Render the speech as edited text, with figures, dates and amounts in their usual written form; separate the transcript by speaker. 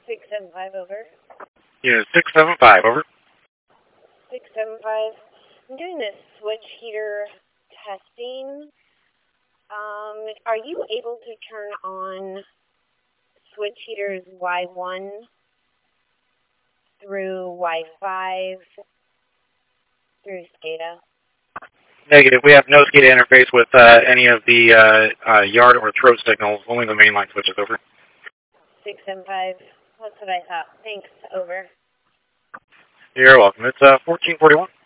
Speaker 1: 675, over.
Speaker 2: Yeah, 675, over.
Speaker 1: 675. I'm doing this switch heater testing. Are you able to turn on switch heaters Y1 through Y5 through SCADA?
Speaker 2: Negative. We have no SCADA interface with any of the yard or throat signals, only the mainline switches, over.
Speaker 1: 675. That's what I thought. Thanks, over.
Speaker 2: You're welcome. It's 1441.